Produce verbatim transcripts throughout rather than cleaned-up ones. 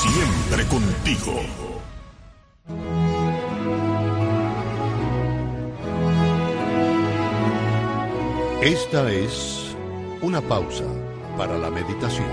siempre contigo. Esta es una pausa para la meditación.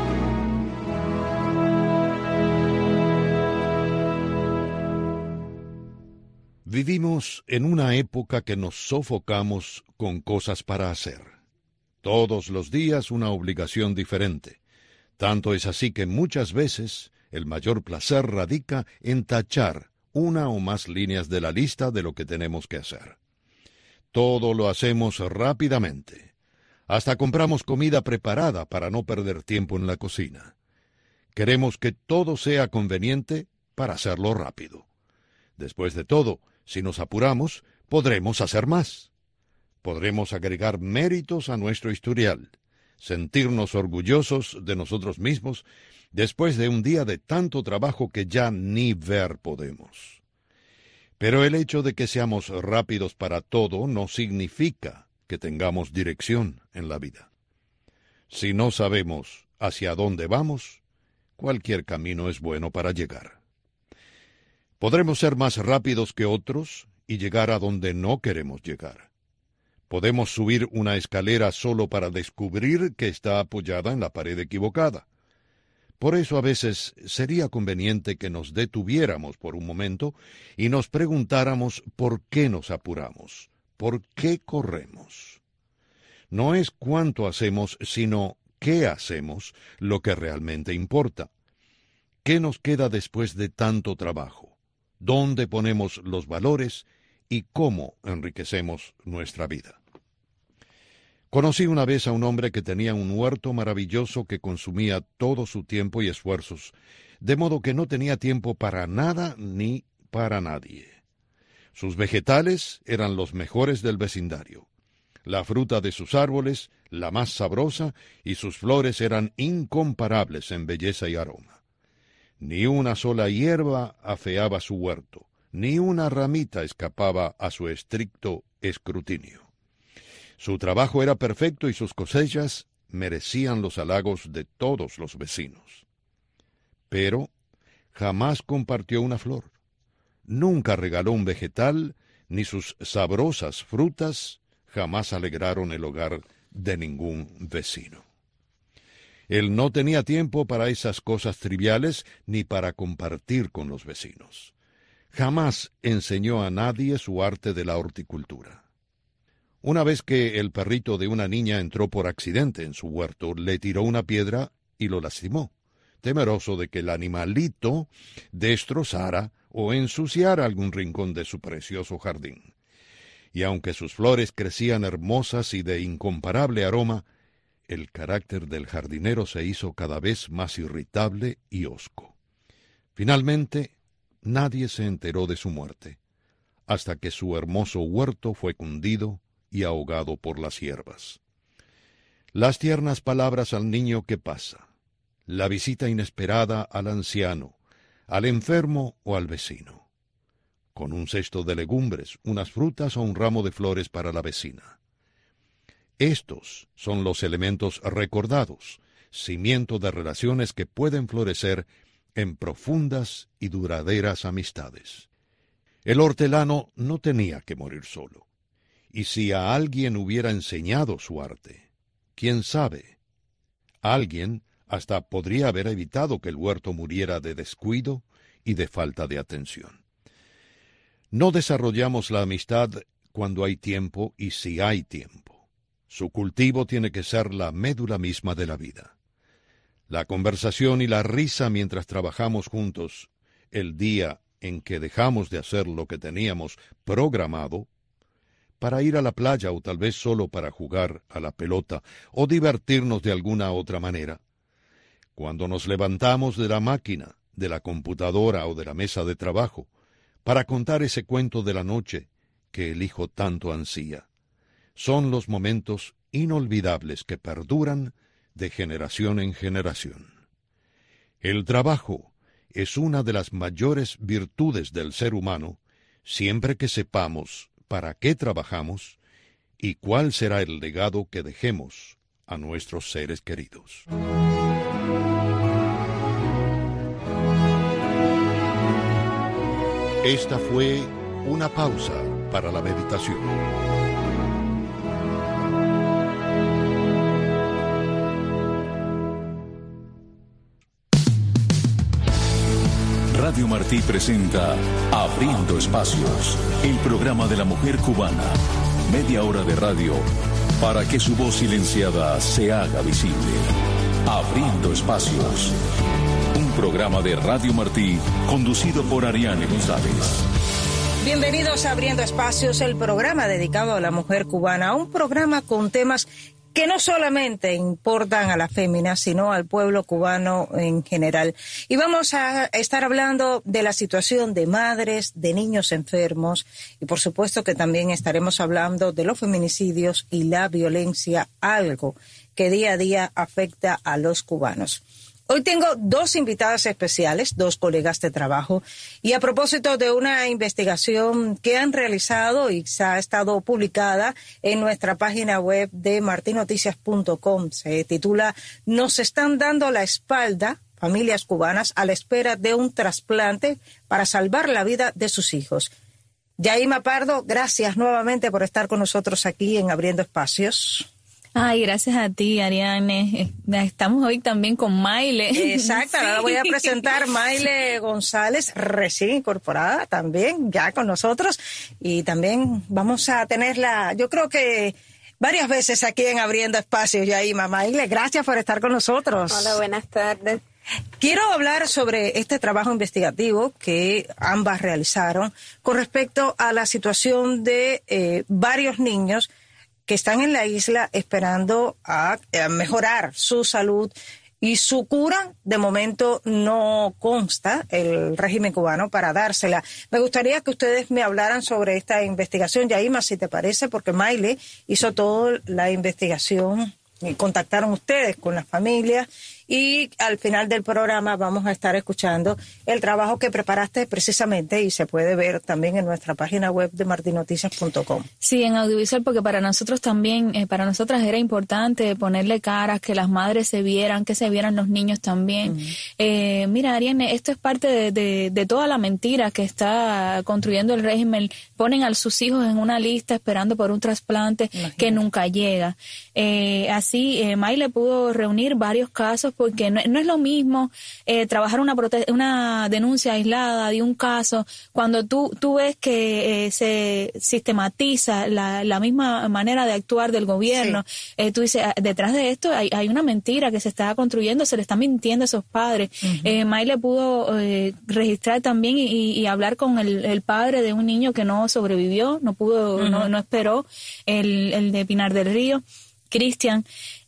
Vivimos en una época que nos sofocamos con cosas para hacer. Todos los días una obligación diferente. Tanto es así que muchas veces el mayor placer radica en tachar una o más líneas de la lista de lo que tenemos que hacer. Todo lo hacemos rápidamente. Hasta compramos comida preparada para no perder tiempo en la cocina. Queremos que todo sea conveniente para hacerlo rápido. Después de todo, si nos apuramos, podremos hacer más. Podremos agregar méritos a nuestro historial, sentirnos orgullosos de nosotros mismos después de un día de tanto trabajo que ya ni ver podemos. Pero el hecho de que seamos rápidos para todo no significa que tengamos dirección en la vida. Si no sabemos hacia dónde vamos, cualquier camino es bueno para llegar. Podremos ser más rápidos que otros y llegar a donde no queremos llegar. Podemos subir una escalera solo para descubrir que está apoyada en la pared equivocada. Por eso a veces sería conveniente que nos detuviéramos por un momento y nos preguntáramos por qué nos apuramos, por qué corremos. No es cuánto hacemos, sino qué hacemos lo que realmente importa. ¿Qué nos queda después de tanto trabajo? ¿Dónde ponemos los valores y cómo enriquecemos nuestra vida? Conocí una vez a un hombre que tenía un huerto maravilloso que consumía todo su tiempo y esfuerzos, de modo que no tenía tiempo para nada ni para nadie. Sus vegetales eran los mejores del vecindario. La fruta de sus árboles, la más sabrosa, y sus flores eran incomparables en belleza y aroma. Ni una sola hierba afeaba su huerto, ni una ramita escapaba a su estricto escrutinio. Su trabajo era perfecto y sus cosechas merecían los halagos de todos los vecinos. Pero jamás compartió una flor. Nunca regaló un vegetal, ni sus sabrosas frutas jamás alegraron el hogar de ningún vecino. Él no tenía tiempo para esas cosas triviales ni para compartir con los vecinos. Jamás enseñó a nadie su arte de la horticultura. Una vez que el perrito de una niña entró por accidente en su huerto, le tiró una piedra y lo lastimó, temeroso de que el animalito destrozara o ensuciara algún rincón de su precioso jardín. Y aunque sus flores crecían hermosas y de incomparable aroma, el carácter del jardinero se hizo cada vez más irritable y hosco. Finalmente, nadie se enteró de su muerte, hasta que su hermoso huerto fue cundido y ahogado por las hierbas. Las tiernas palabras al niño que pasa, la visita inesperada al anciano, al enfermo o al vecino, con un cesto de legumbres, unas frutas o un ramo de flores para la vecina. Estos son los elementos recordados, cimiento de relaciones que pueden florecer en profundas y duraderas amistades. El hortelano no tenía que morir solo. Y si a alguien hubiera enseñado su arte, quién sabe, alguien hasta podría haber evitado que el huerto muriera de descuido y de falta de atención. No desarrollamos la amistad cuando hay tiempo y si hay tiempo. Su cultivo tiene que ser la médula misma de la vida. La conversación y la risa mientras trabajamos juntos, el día en que dejamos de hacer lo que teníamos programado, para ir a la playa o tal vez solo para jugar a la pelota o divertirnos de alguna otra manera. Cuando nos levantamos de la máquina, de la computadora o de la mesa de trabajo, para contar ese cuento de la noche que el hijo tanto ansía. Son los momentos inolvidables que perduran de generación en generación. El trabajo es una de las mayores virtudes del ser humano, siempre que sepamos para qué trabajamos y cuál será el legado que dejemos a nuestros seres queridos. Esta fue una pausa para la meditación. Radio Martí presenta Abriendo Espacios, el programa de la mujer cubana. Media hora de radio para que su voz silenciada se haga visible. Abriendo Espacios, un programa de Radio Martí conducido por Ariane González. Bienvenidos a Abriendo Espacios, el programa dedicado a la mujer cubana, un programa con temas que no solamente importan a la fémina, sino al pueblo cubano en general. Y vamos a estar hablando de la situación de madres, de niños enfermos, y por supuesto que también estaremos hablando de los feminicidios y la violencia, algo que día a día afecta a los cubanos. Hoy tengo dos invitadas especiales, dos colegas de trabajo, y a propósito de una investigación que han realizado y se ha estado publicada en nuestra página web de marti noticias punto com. Se titula "Nos están dando la espalda, familias cubanas a la espera de un trasplante para salvar la vida de sus hijos". Yaima Pardo, gracias nuevamente por estar con nosotros aquí en Abriendo Espacios. Ay, gracias a ti, Ariane. Estamos hoy también con Maile. Exacto, sí. Ahora voy a presentar Maile González, recién incorporada también, ya con nosotros. Y también vamos a tenerla, yo creo que varias veces aquí en Abriendo Espacios, Yaima. Maile, gracias por estar con nosotros. Hola, buenas tardes. Quiero hablar sobre este trabajo investigativo que ambas realizaron con respecto a la situación de eh, varios niños que están en la isla esperando a, a mejorar su salud y su cura. De momento no consta el régimen cubano para dársela. Me gustaría que ustedes me hablaran sobre esta investigación, Yaima, si te parece, porque Maile hizo toda la investigación y contactaron ustedes con las familias. Y al final del programa vamos a estar escuchando el trabajo que preparaste precisamente y se puede ver también en nuestra página web de marti noticias punto com. Sí, en audiovisual, porque para nosotros también, eh, para nosotras era importante ponerle caras, que las madres se vieran, que se vieran los niños también. Uh-huh. Eh, mira, Ariane, esto es parte de, de, de toda la mentira que está construyendo el régimen. Ponen a sus hijos en una lista esperando por un trasplante Imagínate. que nunca llega. Eh, así, eh, Maile pudo reunir varios casos, porque no, no es lo mismo eh, trabajar una prote- una denuncia aislada de un caso cuando tú tú ves que eh, se sistematiza la, la misma manera de actuar del gobierno. Sí. Eh, tú dices, detrás de esto hay, hay una mentira que se está construyendo, se le está mintiendo a esos padres. Uh-huh. Eh, Maile pudo eh, registrar también y, y hablar con el, el padre de un niño que no sobrevivió, no pudo, uh-huh. no, no esperó, el, el de Pinar del Río, Cristian.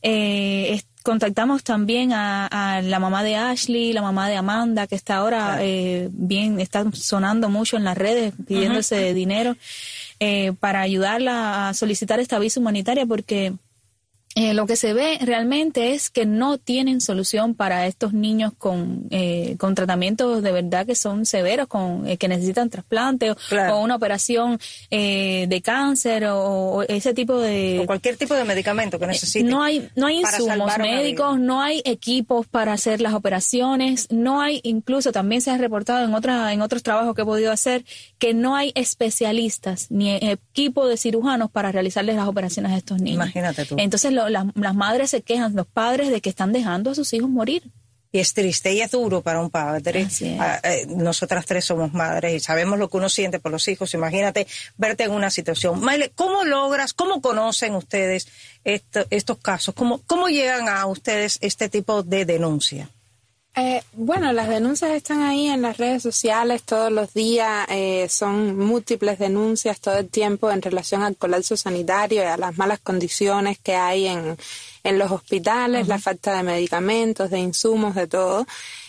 Eh, Contactamos también a, a la mamá de Ashley, la mamá de Amanda, que está ahora claro. eh, bien, está sonando mucho en las redes, pidiéndose uh-huh. dinero eh, para ayudarla a solicitar esta visa humanitaria, porque Eh, lo que se ve realmente es que no tienen solución para estos niños con eh, con tratamientos de verdad que son severos, con eh, que necesitan trasplante o, claro. o una operación eh, de cáncer o, o ese tipo de... O cualquier tipo de medicamento que necesiten. No hay, no hay insumos médicos, no hay equipos para hacer las operaciones, no hay, incluso también se ha reportado en, otra, en otros trabajos que he podido hacer, que no hay especialistas ni equipo de cirujanos para realizarles las operaciones a estos niños. Imagínate tú. Entonces, lo, Las, las madres se quejan, los padres, de que están dejando a sus hijos morir. Y es triste y es duro para un padre. Ah, eh, nosotras tres somos madres y sabemos lo que uno siente por los hijos. Imagínate verte en una situación. Maile, ¿cómo logras, cómo conocen ustedes esto, estos casos? ¿Cómo, ¿Cómo llegan a ustedes este tipo de denuncia? Eh, bueno, las denuncias están ahí en las redes sociales todos los días, eh, son múltiples denuncias todo el tiempo en relación al colapso sanitario y a las malas condiciones que hay en, en los hospitales, uh-huh. la falta de medicamentos, de insumos, de todo.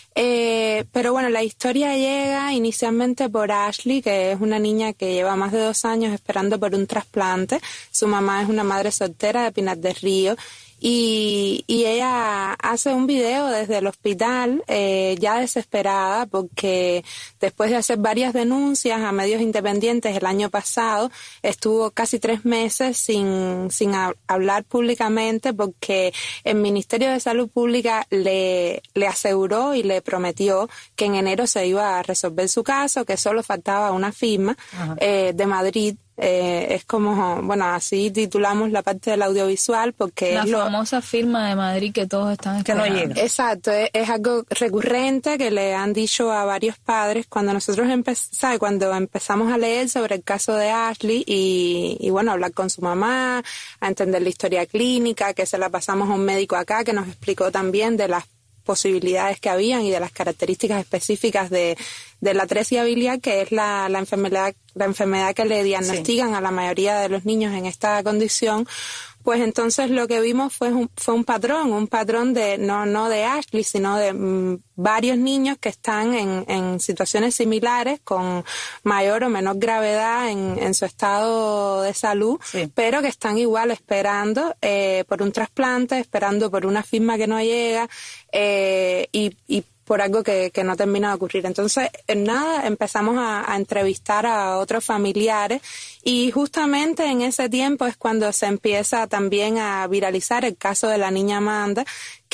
Eh, pero bueno, la historia llega inicialmente por Ashley, que es una niña que lleva más de dos años esperando por un trasplante. Su mamá es una madre soltera de Pinar del Río y, y ella hace un video desde el hospital eh, ya desesperada porque después de hacer varias denuncias a medios independientes el año pasado, estuvo casi tres meses sin, sin a, hablar públicamente porque el Ministerio de Salud Pública le, le aseguró y le prometió que en enero se iba a resolver su caso, que solo faltaba una firma eh, de Madrid. Eh, es como, bueno, así titulamos la parte del audiovisual porque la es lo, famosa firma de Madrid que todos están esperando. Que no llega. Exacto, es, es algo recurrente que le han dicho a varios padres cuando nosotros empezamos, cuando empezamos a leer sobre el caso de Ashley y, y bueno, hablar con su mamá, a entender la historia clínica, que se la pasamos a un médico acá que nos explicó también de las posibilidades que habían y de las características específicas de, de la atresia biliar, que es la, la enfermedad la enfermedad que le diagnostican sí. a la mayoría de los niños en esta condición. Pues entonces lo que vimos fue un, fue un patrón, un patrón de no no de Ashley, sino de mm, varios niños que están en, en situaciones similares, con mayor o menor gravedad en, en su estado de salud, sí. pero que están igual esperando eh, por un trasplante, esperando por una firma que no llega eh, y, y por algo que, que no termina de ocurrir. Entonces, en nada, empezamos a, a entrevistar a otros familiares y justamente en ese tiempo es cuando se empieza también a viralizar el caso de la niña Amanda,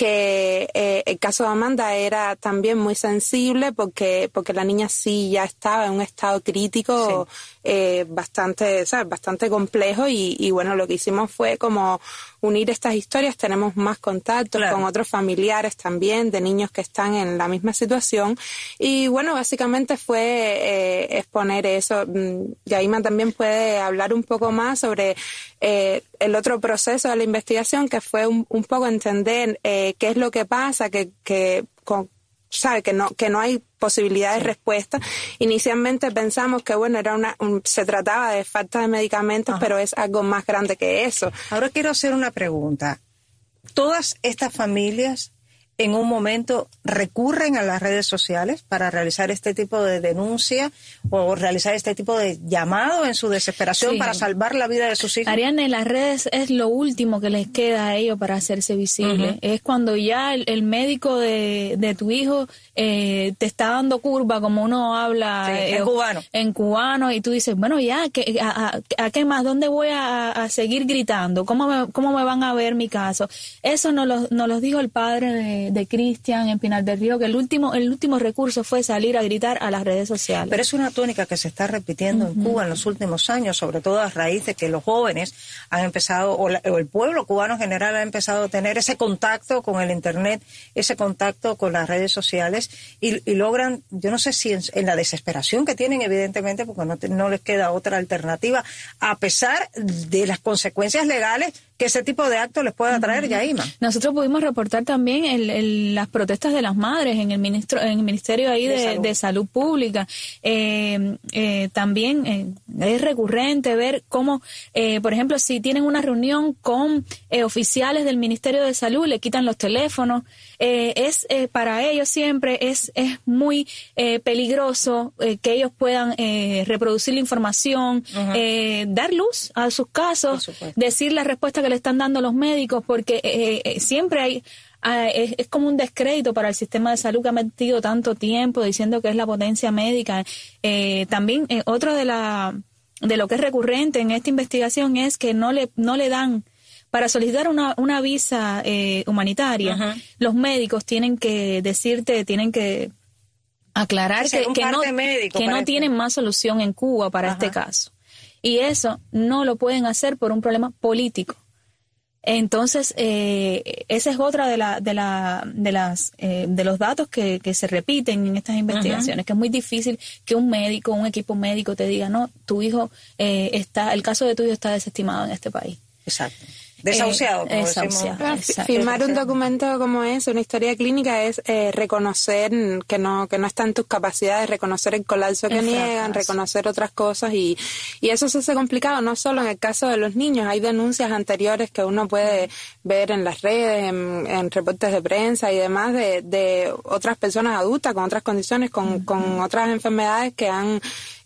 que eh, el caso de Amanda era también muy sensible porque porque la niña sí ya estaba en un estado crítico sí. eh, bastante, ¿sabes? bastante complejo y, y bueno, lo que hicimos fue como unir estas historias. Tenemos más contactos claro. con otros familiares también de niños que están en la misma situación y bueno, básicamente fue eh, exponer eso. Yaima también puede hablar un poco más sobre eh, el otro proceso de la investigación, que fue un, un poco entender eh, qué es lo que pasa, que, que con, sabe que no que no hay posibilidad de sí. respuesta. Inicialmente pensamos que bueno era una un, se trataba de falta de medicamentos, Ajá. pero es algo más grande que eso. Ahora quiero hacer una pregunta. Todas estas familias en un momento recurren a las redes sociales para realizar este tipo de denuncia o realizar este tipo de llamado en su desesperación sí. para salvar la vida de sus hijos. Ariane, las redes es lo último que les queda a ellos para hacerse visible. Uh-huh. Es cuando ya el, el médico de, de tu hijo eh, te está dando curva, como uno habla sí, eh, en cubano. En cubano, y tú dices, bueno, ya, ¿qué, a, a, ¿a qué más? ¿Dónde voy a, a seguir gritando? ¿Cómo me, cómo me van a ver mi caso? Eso nos lo, nos lo dijo el padre de, de Cristian en Pinar del Río, que el último el último recurso fue salir a gritar a las redes sociales. Pero es una tónica que se está repitiendo uh-huh. en Cuba en los últimos años, sobre todo a raíz de que los jóvenes han empezado, o, la, o el pueblo cubano en general ha empezado a tener ese contacto con el Internet, ese contacto con las redes sociales y, y logran, yo no sé si en, en la desesperación que tienen, evidentemente, porque no, te, no les queda otra alternativa, a pesar de las consecuencias legales que ese tipo de actos les pueda traer, uh-huh. Yaima. Nosotros pudimos reportar también el, el, las protestas de las madres en el ministro, en el Ministerio ahí de, de, salud. de Salud Pública. Eh, eh, también eh, es recurrente ver cómo, eh, por ejemplo, si tienen una reunión con eh, oficiales del Ministerio de Salud, le quitan los teléfonos. Eh, es eh, para ellos siempre es es muy eh, peligroso eh, que ellos puedan eh, reproducir la información, uh-huh. eh, dar luz a sus casos, decir la respuesta que le están dando los médicos, porque eh, eh, siempre hay ah, es, es como un descrédito para el sistema de salud que ha metido tanto tiempo diciendo que es la potencia médica. Eh, también eh, otro de la de lo que es recurrente en esta investigación es que no le no le dan para solicitar una, una visa eh, humanitaria, uh-huh. los médicos tienen que decirte, tienen que aclarar que, que no, que no tienen más solución en Cuba para uh-huh. este caso. Y eso no lo pueden hacer por un problema político. Entonces, eh, esa es otra de la, de la, de las, eh, de los datos que, que se repiten en estas investigaciones, uh-huh. que es muy difícil que un médico, un equipo médico te diga, no, tu hijo eh, está, el caso de tu hijo está desestimado en este país. Exacto. Desahuciado, como Desahuciado, decimos. Firmar un documento como ese, una historia clínica, es eh, reconocer que no que no está en tus capacidades, reconocer el colapso que Exacto. niegan, reconocer otras cosas y, y eso se hace complicado, no solo en el caso de los niños. Hay denuncias anteriores que uno puede ver en las redes, en, en reportes de prensa y demás de, de otras personas adultas con otras condiciones, con, uh-huh. con otras enfermedades que han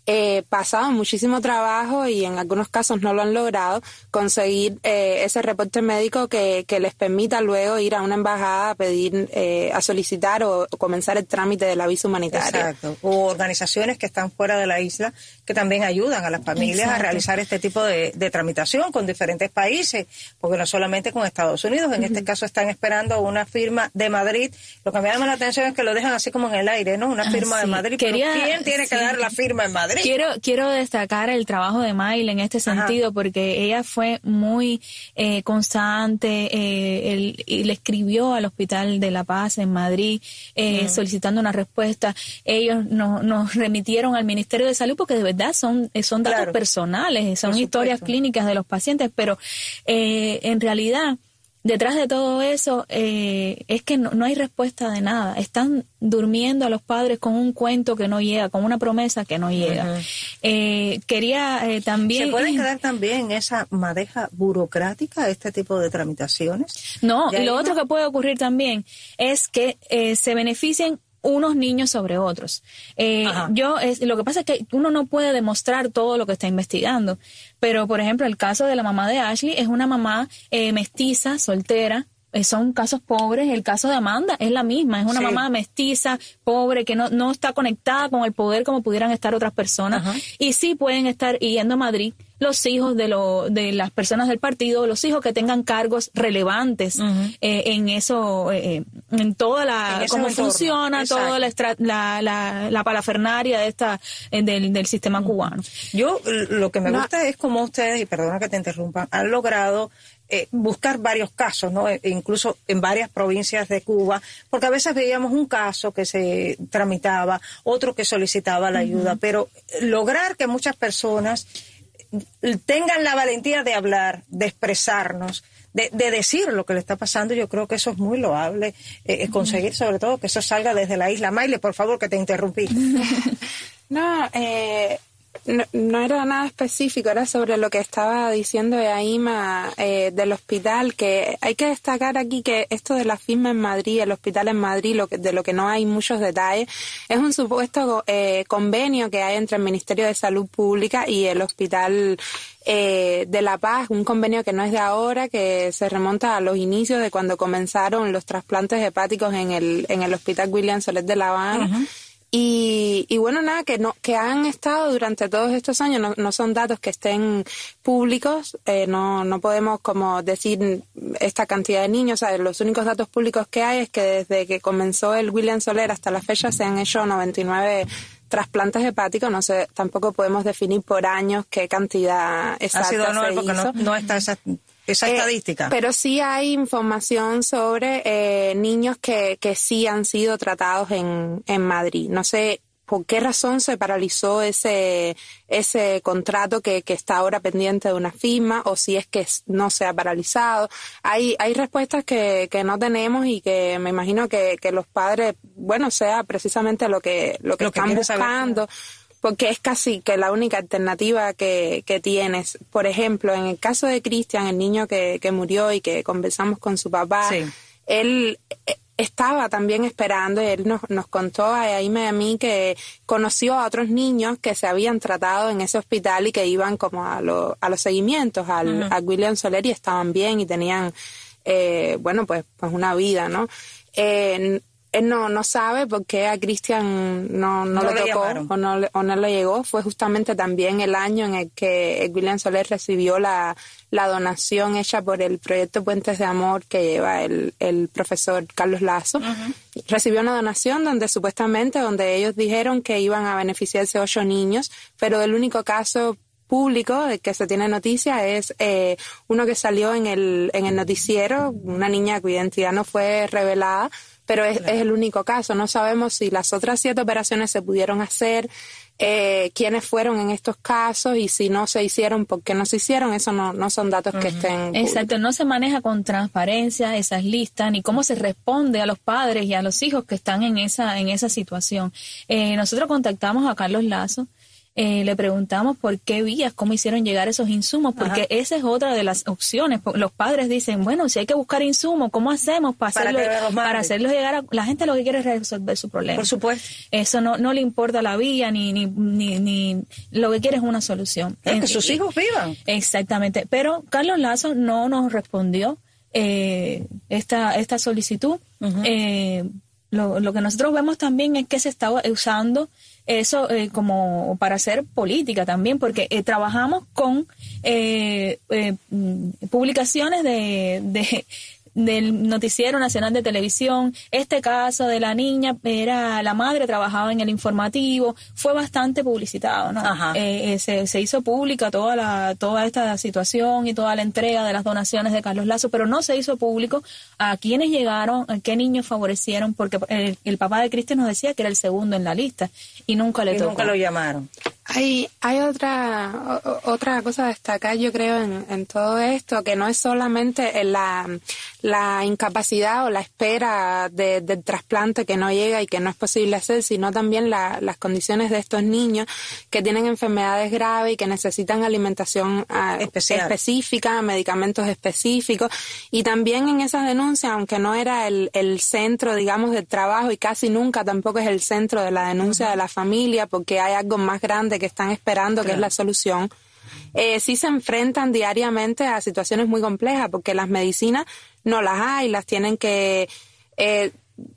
eh, pasado muchísimo trabajo y en algunos casos no lo han logrado, conseguir eh, ese reporte médico que, que les permita luego ir a una embajada a pedir, eh, a solicitar o, o comenzar el trámite de la visa humanitaria. Exacto. O organizaciones que están fuera de la isla que también ayudan a las familias Exacto. a realizar este tipo de, de tramitación con diferentes países, porque no solamente con Estados Unidos, en uh-huh. este caso están esperando una firma de Madrid. Lo que me llama la atención es que lo dejan así como en el aire, ¿no? Una firma ah, sí. de Madrid. Quería, pero ¿quién tiene sí. que dar la firma en Madrid? Quiero, quiero destacar el trabajo de Maile en este sentido, Ajá. porque ella fue muy eh, constante, eh, él, y le escribió al Hospital de la Paz en Madrid eh, uh-huh. solicitando una respuesta. Ellos no, nos remitieron al Ministerio de Salud porque de verdad son, son datos claro. personales, son historias clínicas de los pacientes, pero eh, en realidad detrás de todo eso eh, es que no, no hay respuesta de nada. Están durmiendo a los padres con un cuento que no llega, con una promesa que no llega. Uh-huh. eh, quería eh, también... ¿Se puede quedar también esa madeja burocrática, este tipo de tramitaciones? No, y lo otro que puede ocurrir también es que eh, se beneficien unos niños sobre otros. Eh, yo es, lo que pasa es que uno no puede demostrar todo lo que está investigando, pero por ejemplo el caso de la mamá de Ashley es una mamá eh, mestiza, soltera, eh, son casos pobres. El caso de Amanda es la misma, es una sí. mamá mestiza, pobre, que no, no está conectada con el poder como pudieran estar otras personas. Ajá. Y sí pueden estar yendo a Madrid los hijos de lo, de las personas del partido, los hijos que tengan cargos relevantes uh-huh. eh, en eso, eh, en toda la, en cómo entorno. funciona Exacto. toda la, la, la, la parafernaria de esta, eh, del, del sistema uh-huh. cubano. Yo lo que me no. gusta es cómo ustedes, y perdona que te interrumpa, han logrado Eh, buscar varios casos, ¿no? E incluso en varias provincias de Cuba, porque a veces veíamos un caso que se tramitaba, otro que solicitaba la ayuda, uh-huh. pero lograr que muchas personas tengan la valentía de hablar, de expresarnos, de, de decir lo que le está pasando, yo creo que eso es muy loable, eh, conseguir sobre todo que eso salga desde la isla. Maile, por favor, que te interrumpí. No, eh... No, no era nada específico, era sobre lo que estaba diciendo Yaima eh, del hospital, que hay que destacar aquí que esto de la firma en Madrid, el hospital en Madrid, lo que, de lo que no hay muchos detalles, es un supuesto eh, convenio que hay entre el Ministerio de Salud Pública y el Hospital eh, de La Paz, un convenio que no es de ahora, que se remonta a los inicios de cuando comenzaron los trasplantes hepáticos en el, en el Hospital William Soler de La Habana. Uh-huh. Y, y bueno, nada, que no que han estado durante todos estos años, no, no son datos que estén públicos, eh, no no podemos como decir esta cantidad de niños, o sea, los únicos datos públicos que hay es que desde que comenzó el William Soler hasta la fecha se han hecho noventa y nueve trasplantes hepáticos, no sé, tampoco podemos definir por años qué cantidad exacta ha sido no, se porque hizo. No, no está esa... Esa eh, estadística. Pero sí hay información sobre eh, niños que, que sí han sido tratados en, en Madrid. No sé por qué razón se paralizó ese ese contrato que, que está ahora pendiente de una firma, o si es que no se ha paralizado. Hay hay respuestas que, que no tenemos y que me imagino que, que los padres, bueno, sea precisamente lo que lo que, lo que están buscando. Saber. Porque es casi que la única alternativa que, que tienes. Por ejemplo, en el caso de Cristian, el niño que, que murió y que conversamos con su papá, sí. él estaba también esperando, y él nos, nos contó a Yaima y a mí que conoció a otros niños que se habían tratado en ese hospital y que iban como a, lo, a los seguimientos al, uh-huh. a William Soler y estaban bien y tenían, eh, bueno, pues, pues una vida, ¿no? Eh, Él no, no sabe por qué a Cristian no, no, no le tocó o no, o no le llegó. Fue justamente también el año en el que William Soler recibió la, la donación hecha por el proyecto Puentes de Amor que lleva el, el profesor Carlos Lazo. Uh-huh. Recibió una donación donde supuestamente, donde ellos dijeron que iban a beneficiarse ocho niños, pero el único caso público de que se tiene noticia es eh, uno que salió en el, en el noticiero, una niña cuya identidad no fue revelada, pero es, claro. es el único caso. No sabemos si las otras siete operaciones se pudieron hacer, eh, quiénes fueron en estos casos y si no se hicieron, por qué no se hicieron. Eso no, no son datos uh-huh. que estén Exacto, no se maneja con transparencia esas listas ni cómo se responde a los padres y a los hijos que están en esa en esa situación. Eh, nosotros contactamos a Carlos Lazo eh, le preguntamos por qué vías, cómo hicieron llegar esos insumos, porque Ajá. esa es otra de las opciones. Los padres dicen, bueno, si hay que buscar insumos, ¿cómo hacemos para, para, hacerlo, para hacerlos llegar a... La gente lo que quiere es resolver su problema. Por supuesto. Eso no, no le importa la vía, ni, ni, ni, ni lo que quiere es una solución. Es que sus hijos vivan. Exactamente. Pero Carlos Lazo no nos respondió eh, esta, esta solicitud. Uh-huh. eh, lo, lo que nosotros vemos también es que se está usando eso eh, como para hacer política también, porque eh, trabajamos con eh, eh, publicaciones de, de del Noticiero Nacional de Televisión. Este caso de la niña, era la madre, trabajaba en el informativo, fue bastante publicitado, ¿no? Ajá. Eh, eh, se, se hizo pública toda la toda esta situación y toda la entrega de las donaciones de Carlos Lazo, pero no se hizo público a quiénes llegaron, a qué niños favorecieron, porque el, el papá de Cristian nos decía que era el segundo en la lista y nunca le y tocó. nunca lo llamaron. Hay, hay otra o, otra cosa a destacar, yo creo, en, en todo esto, que no es solamente la, la incapacidad o la espera de, del trasplante que no llega y que no es posible hacer, sino también la, las condiciones de estos niños que tienen enfermedades graves y que necesitan alimentación uh, específica, medicamentos específicos. Y también en esas denuncias, aunque no era el, el centro, digamos, del trabajo, y casi nunca tampoco es el centro de la denuncia uh-huh. de la familia, porque hay algo más grande que están esperando, claro. que es la solución, eh, sí se enfrentan diariamente a situaciones muy complejas, porque las medicinas no las hay, las tienen que eh,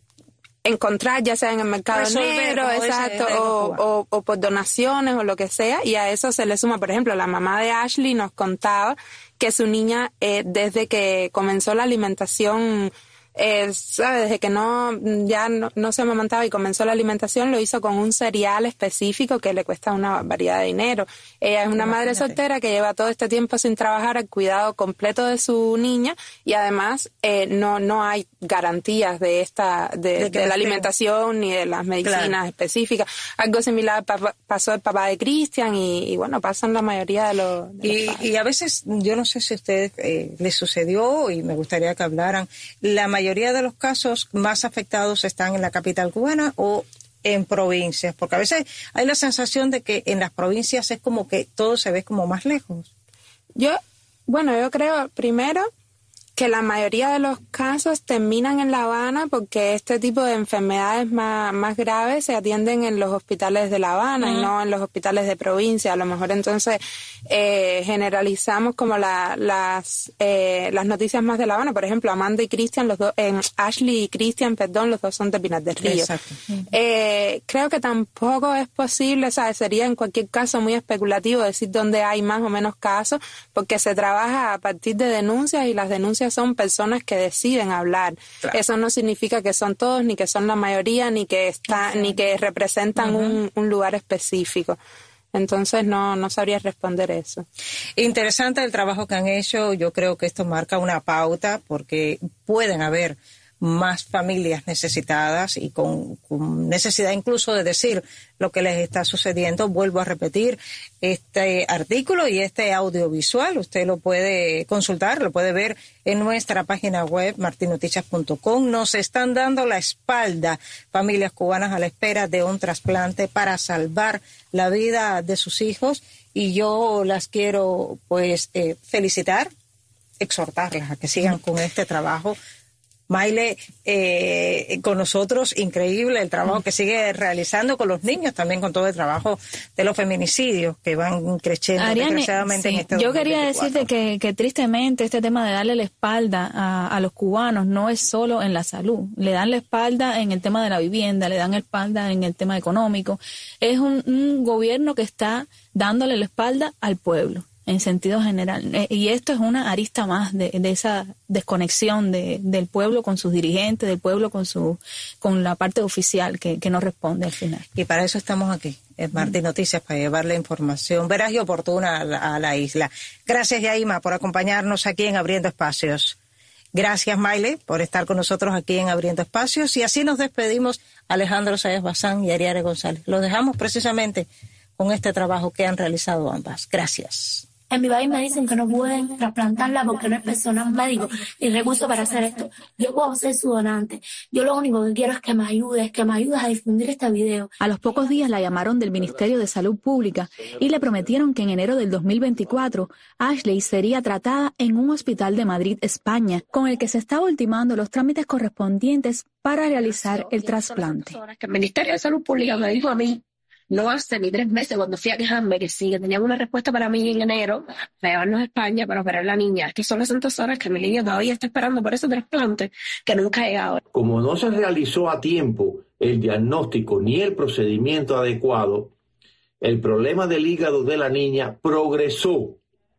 encontrar, ya sea en el mercado Resolver, negro, exacto, o, o, o por donaciones o lo que sea, y a eso se le suma, por ejemplo, la mamá de Ashley nos contaba que su niña, eh, desde que comenzó la alimentación, Eh, ¿sabe? Desde que no ya no, no se amamantaba y comenzó la alimentación, lo hizo con un cereal específico que le cuesta una variedad de dinero. Ella es una Imagínate. madre soltera que lleva todo este tiempo sin trabajar, al cuidado completo de su niña, y además eh, no no hay garantías de esta de, de, de la alimentación ni de las medicinas claro. específicas. Algo similar pa- pasó el papá de Cristian y, y bueno, pasan la mayoría de los, de y, los y a veces, yo no sé si a ustedes eh, les sucedió, y me gustaría que hablaran, la mayoría La mayoría de los casos más afectados están en la capital cubana o en provincias, porque a veces hay la sensación de que en las provincias es como que todo se ve como más lejos. Yo, bueno, yo creo primero que la mayoría de los casos terminan en La Habana, porque este tipo de enfermedades más, más graves se atienden en los hospitales de La Habana uh-huh. y no en los hospitales de provincia. A lo mejor entonces eh, generalizamos como la, las eh, las noticias más de La Habana. Por ejemplo, Amanda y Cristian, los dos, eh, Ashley y Cristian, perdón, los dos son de Pinar del Río. Exacto. Uh-huh. Eh, creo que tampoco es posible, ¿sabes? Sería en cualquier caso muy especulativo decir dónde hay más o menos casos, porque se trabaja a partir de denuncias, y las denuncias son personas que deciden hablar. Claro. Eso no significa que son todos, ni que son la mayoría, ni que está, sí. ni que representan uh-huh. un, un lugar específico. Entonces no, no sabría responder eso. Interesante el trabajo que han hecho. Yo creo que esto marca una pauta, porque pueden haber más familias necesitadas y con, con necesidad incluso de decir lo que les está sucediendo. Vuelvo a repetir, este artículo y este audiovisual usted lo puede consultar, lo puede ver en nuestra página web martin noticias punto com. Nos están dando la espalda familias cubanas a la espera de un trasplante para salvar la vida de sus hijos, y yo las quiero pues eh, felicitar, exhortarlas a que sigan con este trabajo. Maile, eh, con nosotros, increíble el trabajo que sigue realizando con los niños, también con todo el trabajo de los feminicidios que van creciendo Ariane, desgraciadamente sí. en este Yo dos mil veinticuatro. quería decirte que, que tristemente este tema de darle la espalda a, a los cubanos no es solo en la salud, le dan la espalda en el tema de la vivienda, le dan la espalda en el tema económico. Es un, un gobierno que está dándole la espalda al pueblo, en sentido general. Eh, y esto es una arista más de, de esa desconexión de, del pueblo con sus dirigentes, del pueblo con su con la parte oficial que, que no responde al final. Y para eso estamos aquí, en Martín Noticias, para llevarle información veraz y oportuna a la, a la isla. Gracias, Yaima, por acompañarnos aquí en Abriendo Espacios. Gracias, Maile, por estar con nosotros aquí en Abriendo Espacios. Y así nos despedimos, Alejandro Sáez Bazán y Ariane González. Los dejamos precisamente con este trabajo que han realizado ambas. Gracias. En mi país me dicen que no pueden trasplantarla porque no hay personal médico y recursos para hacer esto. Yo puedo ser su donante. Yo lo único que quiero es que me ayudes, que me ayudes a difundir este video. A los pocos días la llamaron del Ministerio de Salud Pública y le prometieron que en enero del dos mil veinticuatro Ashley sería tratada en un hospital de Madrid, España, con el que se estaba ultimando los trámites correspondientes para realizar el trasplante. El Ministerio de Salud Pública me dijo a mí, no hace ni tres meses cuando fui a quejarme que sí, que tenían una respuesta para mí en enero, para llevarnos a España para operar a la niña. Estas son las tantas horas que mi niña todavía está esperando por ese trasplante que nunca ha llegado. Como no se realizó a tiempo el diagnóstico ni el procedimiento adecuado, el problema del hígado de la niña progresó,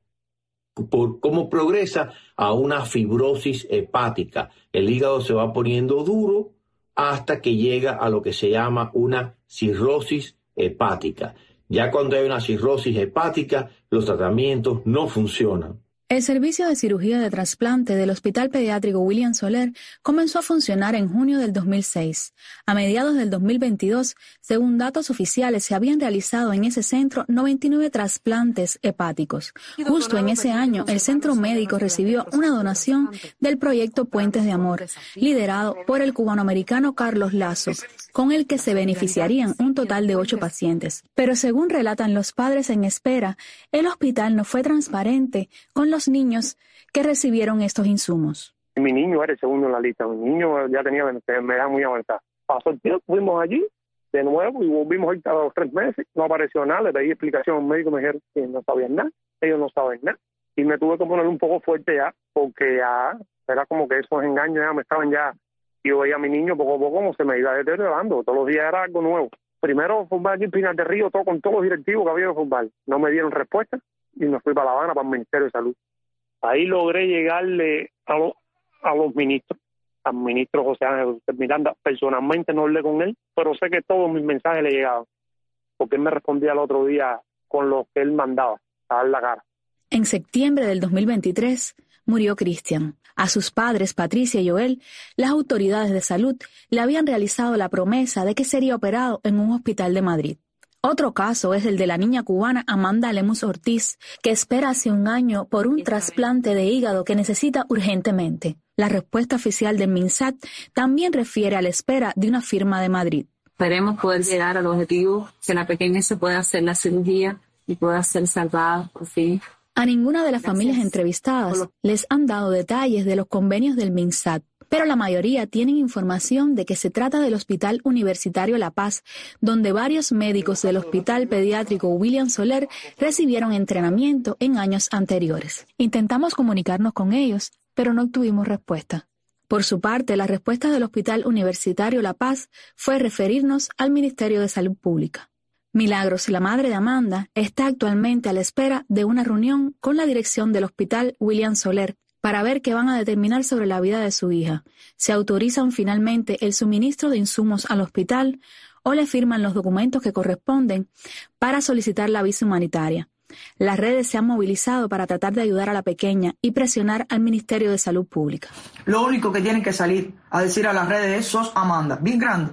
por cómo progresa a una fibrosis hepática. El hígado se va poniendo duro hasta que llega a lo que se llama una cirrosis hepática. Ya cuando hay una cirrosis hepática, los tratamientos no funcionan. El servicio de cirugía de trasplante del Hospital Pediátrico William Soler comenzó a funcionar en junio del dos mil seis. A mediados del dos mil veintidós, según datos oficiales, se habían realizado en ese centro noventa y nueve trasplantes hepáticos. Justo en ese año, el centro médico recibió una donación del proyecto Puentes de Amor, liderado por el cubanoamericano Carlos Lazo, con el que se beneficiarían un total de ocho pacientes. Pero según relatan los padres en espera, el hospital no fue transparente con los niños que recibieron estos insumos. Mi niño era el segundo en la lista. Mi niño ya tenía una enfermedad muy avanzada. Pasó el tiempo, fuimos allí de nuevo y volvimos ahorita a los tres meses. No apareció nada, le pedí explicación a un médico, me dijeron que no sabían nada. Ellos no saben nada. Y me tuve que poner un poco fuerte ya, porque ya era como que esos engaños ya me estaban ya... Yo veía a mi niño poco a poco como se me iba deteriorando. Todos los días era algo nuevo. Primero formar aquí en Pinar del Río, todo con todos los directivos que había que formar. No me dieron respuesta y me fui para La Habana, para el Ministerio de Salud. Ahí logré llegarle a, lo, a los ministros, al ministro José Ángel Miranda. Personalmente no hablé con él, pero sé que todos mis mensajes le llegaban, porque él me respondía el otro día con lo que él mandaba, a dar la cara. En septiembre del dos mil veintitrés murió Cristian. A sus padres, Patricia y Joel, las autoridades de salud le habían realizado la promesa de que sería operado en un hospital de Madrid. Otro caso es el de la niña cubana Amanda Lemus Ortiz, que espera hace un año por un trasplante de hígado que necesita urgentemente. La respuesta oficial del MinSat también refiere a la espera de una firma de Madrid. Esperemos poder llegar al objetivo, que la pequeña se pueda hacer la cirugía y pueda ser salvada por fin. A ninguna de las familias entrevistadas les han dado detalles de los convenios del MinSat, pero la mayoría tienen información de que se trata del Hospital Universitario La Paz, donde varios médicos del Hospital Pediátrico William Soler recibieron entrenamiento en años anteriores. Intentamos comunicarnos con ellos, pero no obtuvimos respuesta. Por su parte, la respuesta del Hospital Universitario La Paz fue referirnos al Ministerio de Salud Pública. Milagros, la madre de Amanda, está actualmente a la espera de una reunión con la dirección del Hospital William Soler para ver qué van a determinar sobre la vida de su hija. Si autorizan finalmente el suministro de insumos al hospital o le firman los documentos que corresponden para solicitar la visa humanitaria. Las redes se han movilizado para tratar de ayudar a la pequeña y presionar al Ministerio de Salud Pública. Lo único que tienen que salir a decir a las redes es sos Amanda, bien grande.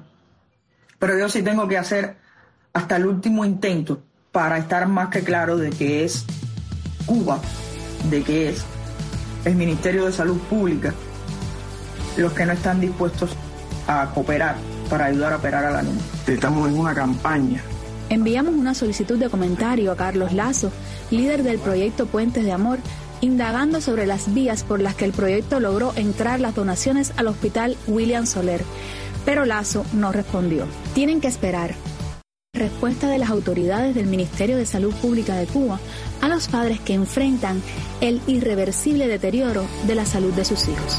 Pero yo sí tengo que hacer hasta el último intento para estar más que claro de que es Cuba, de que es el Ministerio de Salud Pública los que no están dispuestos a cooperar para ayudar a operar a la niña. Estamos en una campaña. Enviamos una solicitud de comentario a Carlos Lazo, líder del proyecto Puentes de Amor, indagando sobre las vías por las que el proyecto logró entrar las donaciones al Hospital William Soler, pero Lazo no respondió. Tienen que esperar respuesta de las autoridades del Ministerio de Salud Pública de Cuba a los padres que enfrentan el irreversible deterioro de la salud de sus hijos.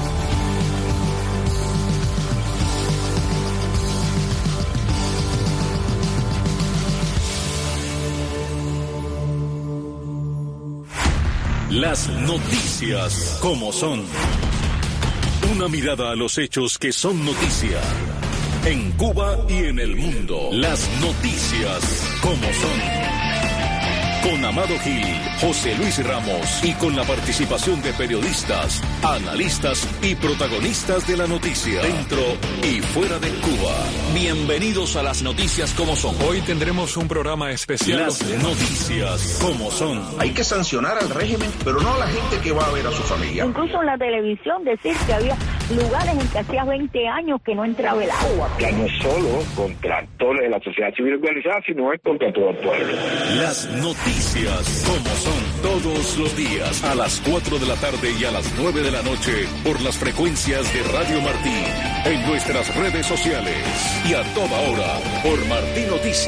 Las noticias como son. Una mirada a los hechos que son noticia. En Cuba y en el mundo. Las noticias como son. con Amado Gil, José Luis Ramos y con la participación de periodistas, analistas y protagonistas de la noticia, dentro y fuera de Cuba. Bienvenidos a las noticias como son. Hoy tendremos un programa especial. Las noticias como son. Hay que sancionar al régimen, pero no a la gente que va a ver a su familia. Incluso en la televisión decir que había lugares en que hacía veinte años que no entraba el agua. Ya no solo contra todos de la sociedad civil organizada, sino es contra todo el pueblo. Las noticias como son, todos los días a las cuatro de la tarde y a las nueve de la noche por las frecuencias de Radio Martí, en nuestras redes sociales y a toda hora por Martí Noticias.